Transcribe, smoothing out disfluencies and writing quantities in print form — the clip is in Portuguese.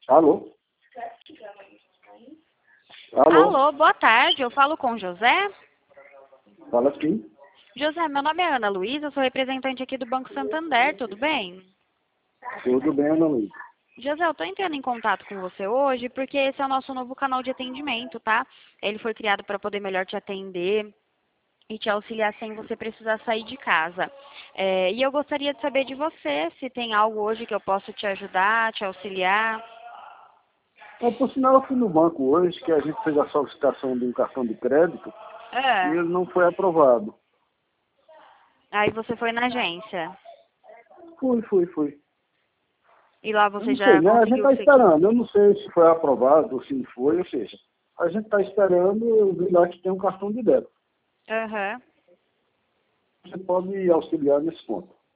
Alô? Alô? Alô, boa tarde. Eu falo com José. Fala sim. José, meu nome é Ana Luísa, eu sou representante aqui do Banco Santander, tudo bem? Tudo bem, Ana Luísa? José, eu estou entrando em contato com você hoje porque esse é o nosso novo canal de atendimento, tá? Ele foi criado para poder melhor te atender e te auxiliar sem você precisar sair de casa. E eu gostaria de saber de você se tem algo hoje que eu possa te ajudar, te auxiliar. Por sinal, eu fui no banco hoje, que a gente fez a solicitação de um cartão de crédito e É. ele não foi aprovado. Aí você foi na agência. Fui. E lá Eu você não sei, já né? A gente conseguiu está seguir. esperando. Eu não sei se foi aprovado ou se não foi, ou seja, a gente está esperando. Eu vi lá que tem um cartão de débito. Aham. Você pode auxiliar nesse ponto.